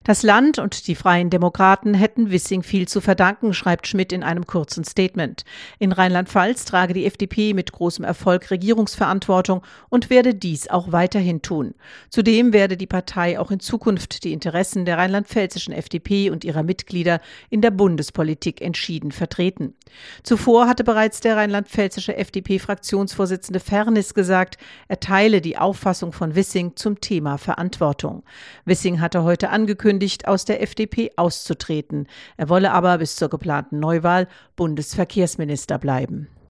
Das Land und die Freien Demokraten hätten Wissing viel zu verdanken, schreibt Schmidt in einem kurzen Statement. In Rheinland-Pfalz trage die FDP mit großem Erfolg Regierungsverantwortung und werde dies auch weiterhin tun. Zudem werde die Partei auch in Zukunft die Interessen der rheinland-pfälzischen FDP und ihrer Mitglieder in der Bundespolitik entschieden vertreten. Zuvor hatte bereits der rheinland-pfälzische FDP-Fraktionsvorsitzende Fernis gesagt, er teile die Auffassung von Wissing zum Thema Verantwortung. Wissing hatte heute angekündigt, aus der FDP auszutreten. Er wolle aber bis zur geplanten Neuwahl Bundesverkehrsminister bleiben.